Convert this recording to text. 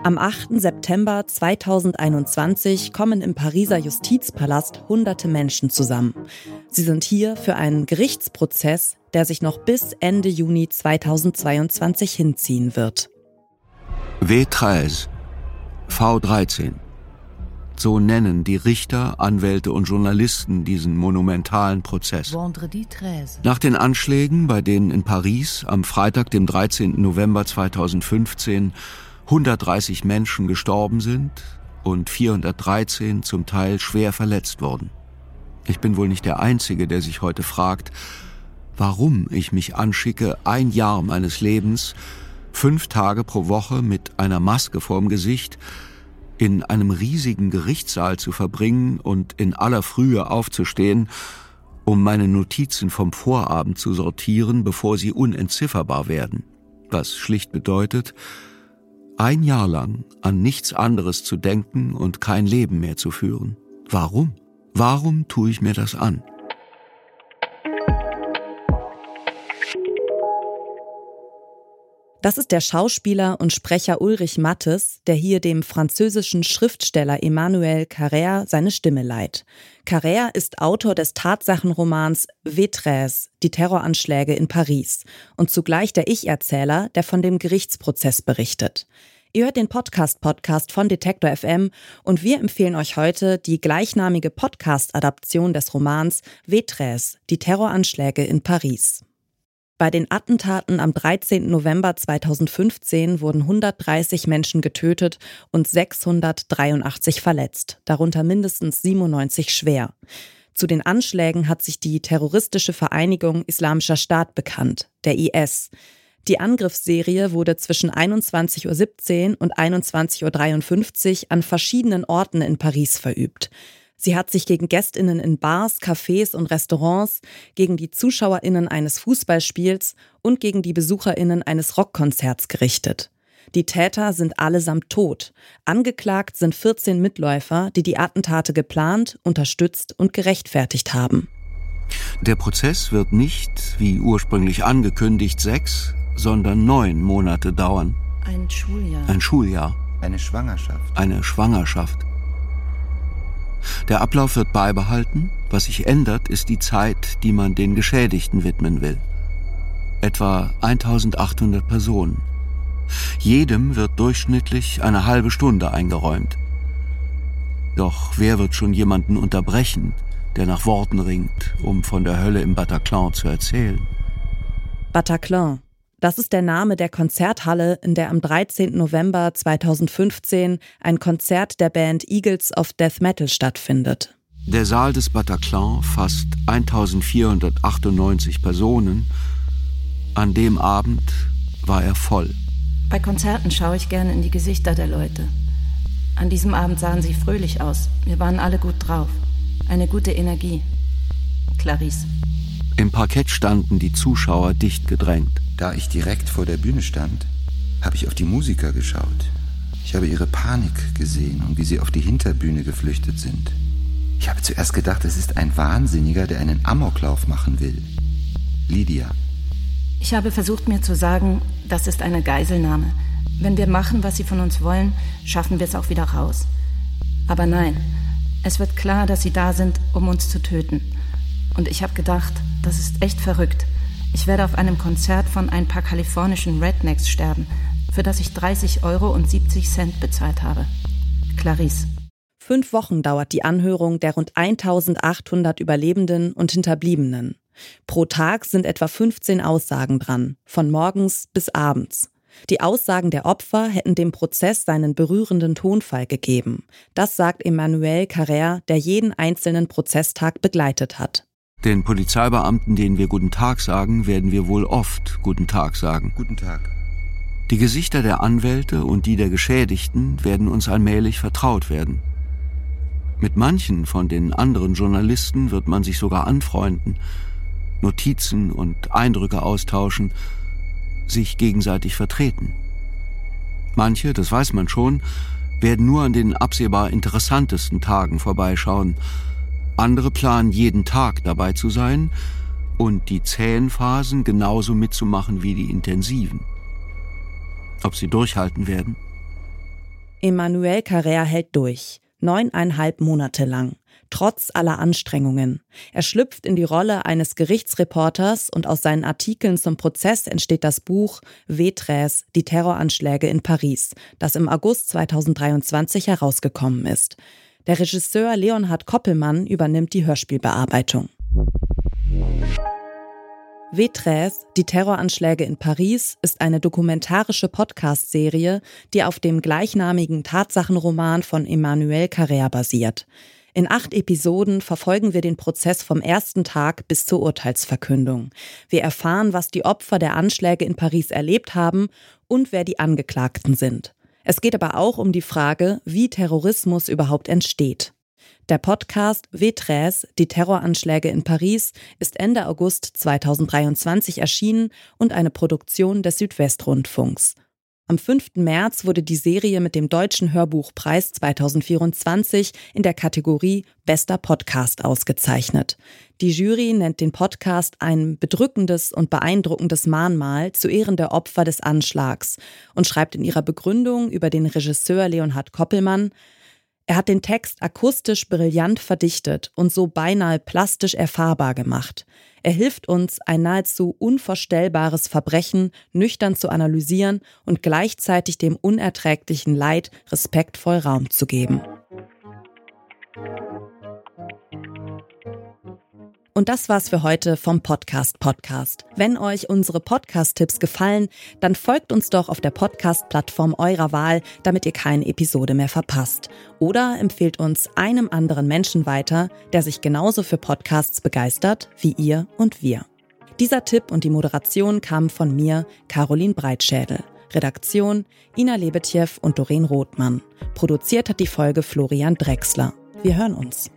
Am 8. September 2021 kommen im Pariser Justizpalast hunderte Menschen zusammen. Sie sind hier für einen Gerichtsprozess, der sich noch bis Ende Juni 2022 hinziehen wird. W13, V13. So nennen die Richter, Anwälte und Journalisten diesen monumentalen Prozess. Nach den Anschlägen, bei denen in Paris am Freitag, dem 13. November 2015 130 Menschen gestorben sind und 413 zum Teil schwer verletzt wurden. Ich bin wohl nicht der Einzige, der sich heute fragt, warum ich mich anschicke, 1 Jahr meines Lebens, 5 Tage pro Woche mit einer Maske vorm Gesicht in einem riesigen Gerichtssaal zu verbringen und in aller Frühe aufzustehen, um meine Notizen vom Vorabend zu sortieren, bevor sie unentzifferbar werden. Was schlicht bedeutet, 1 Jahr lang an nichts anderes zu denken und kein Leben mehr zu führen. Warum? Warum tue ich mir das an? Das ist der Schauspieler und Sprecher Ulrich Mattes, der hier dem französischen Schriftsteller Emmanuel Carrère seine Stimme leiht. Carrère ist Autor des Tatsachenromans W13, die Terroranschläge in Paris, und zugleich der Ich-Erzähler, der von dem Gerichtsprozess berichtet. Ihr hört den Podcast von Detektor FM und wir empfehlen euch heute die gleichnamige Podcast-Adaption des Romans W13, die Terroranschläge in Paris. Bei den Attentaten am 13. November 2015 wurden 130 Menschen getötet und 683 verletzt, darunter mindestens 97 schwer. Zu den Anschlägen hat sich die terroristische Vereinigung Islamischer Staat bekannt, der IS. Die Angriffsserie wurde zwischen 21:17 Uhr und 21:53 Uhr an verschiedenen Orten in Paris verübt. Sie hat sich gegen GästInnen in Bars, Cafés und Restaurants, gegen die ZuschauerInnen eines Fußballspiels und gegen die BesucherInnen eines Rockkonzerts gerichtet. Die Täter sind allesamt tot. Angeklagt sind 14 Mitläufer, die die Attentate geplant, unterstützt und gerechtfertigt haben. Der Prozess wird nicht, wie ursprünglich angekündigt, 6, sondern 9 Monate dauern. Ein Schuljahr. Ein Schuljahr. Eine Schwangerschaft. Eine Schwangerschaft. Der Ablauf wird beibehalten. Was sich ändert, ist die Zeit, die man den Geschädigten widmen will. Etwa 1800 Personen. Jedem wird durchschnittlich eine halbe Stunde eingeräumt. Doch wer wird schon jemanden unterbrechen, der nach Worten ringt, um von der Hölle im Bataclan zu erzählen? Bataclan. Das ist der Name der Konzerthalle, in der am 13. November 2015 ein Konzert der Band Eagles of Death Metal stattfindet. Der Saal des Bataclan fasst 1498 Personen. An dem Abend war er voll. Bei Konzerten schaue ich gerne in die Gesichter der Leute. An diesem Abend sahen sie fröhlich aus. Wir waren alle gut drauf. Eine gute Energie. Clarisse. Im Parkett standen die Zuschauer dicht gedrängt. Da ich direkt vor der Bühne stand, habe ich auf die Musiker geschaut. Ich habe ihre Panik gesehen und wie sie auf die Hinterbühne geflüchtet sind. Ich habe zuerst gedacht, es ist ein Wahnsinniger, der einen Amoklauf machen will. Lydia. Ich habe versucht, mir zu sagen, das ist eine Geiselnahme. Wenn wir machen, was sie von uns wollen, schaffen wir es auch wieder raus. Aber nein, es wird klar, dass sie da sind, um uns zu töten. Und ich habe gedacht, das ist echt verrückt. Ich werde auf einem Konzert von ein paar kalifornischen Rednecks sterben, für das ich 30,70 € bezahlt habe. Clarisse. 5 Wochen dauert die Anhörung der rund 1800 Überlebenden und Hinterbliebenen. Pro Tag sind etwa 15 Aussagen dran, von morgens bis abends. Die Aussagen der Opfer hätten dem Prozess seinen berührenden Tonfall gegeben. Das sagt Emmanuel Carrère, der jeden einzelnen Prozesstag begleitet hat. Den Polizeibeamten, denen wir Guten Tag sagen, werden wir wohl oft Guten Tag sagen. Guten Tag. Die Gesichter der Anwälte und die der Geschädigten werden uns allmählich vertraut werden. Mit manchen von den anderen Journalisten wird man sich sogar anfreunden, Notizen und Eindrücke austauschen, sich gegenseitig vertreten. Manche, das weiß man schon, werden nur an den absehbar interessantesten Tagen vorbeischauen. Andere planen, jeden Tag dabei zu sein und die zähen Phasen genauso mitzumachen wie die intensiven. Ob sie durchhalten werden? Emmanuel Carrère hält durch, 9,5 Monate lang, trotz aller Anstrengungen. Er schlüpft in die Rolle eines Gerichtsreporters und aus seinen Artikeln zum Prozess entsteht das Buch V13, die Terroranschläge in Paris, das im August 2023 herausgekommen ist. Der Regisseur Leonhard Koppelmann übernimmt die Hörspielbearbeitung. V13, die Terroranschläge in Paris, ist eine dokumentarische Podcast-Serie, die auf dem gleichnamigen Tatsachenroman von Emmanuel Carrère basiert. In 8 Episoden verfolgen wir den Prozess vom ersten Tag bis zur Urteilsverkündung. Wir erfahren, was die Opfer der Anschläge in Paris erlebt haben und wer die Angeklagten sind. Es geht aber auch um die Frage, wie Terrorismus überhaupt entsteht. Der Podcast V13, die Terroranschläge in Paris, ist Ende August 2023 erschienen und eine Produktion des Südwestrundfunks. Am 5. März wurde die Serie mit dem Deutschen Hörbuchpreis 2024 in der Kategorie Bester Podcast ausgezeichnet. Die Jury nennt den Podcast ein bedrückendes und beeindruckendes Mahnmal zu Ehren der Opfer des Anschlags und schreibt in ihrer Begründung über den Regisseur Leonhard Koppelmann: Er hat den Text akustisch brillant verdichtet und so beinahe plastisch erfahrbar gemacht. Er hilft uns, ein nahezu unvorstellbares Verbrechen nüchtern zu analysieren und gleichzeitig dem unerträglichen Leid respektvoll Raum zu geben. Und das war's für heute vom Podcast. Wenn euch unsere Podcast-Tipps gefallen, dann folgt uns doch auf der Podcast-Plattform eurer Wahl, damit ihr keine Episode mehr verpasst. Oder empfehlt uns einem anderen Menschen weiter, der sich genauso für Podcasts begeistert wie ihr und wir. Dieser Tipp und die Moderation kamen von mir, Caroline Breitschädel. Redaktion Ina Lebetjew und Doreen Rothmann. Produziert hat die Folge Florian Drexler. Wir hören uns.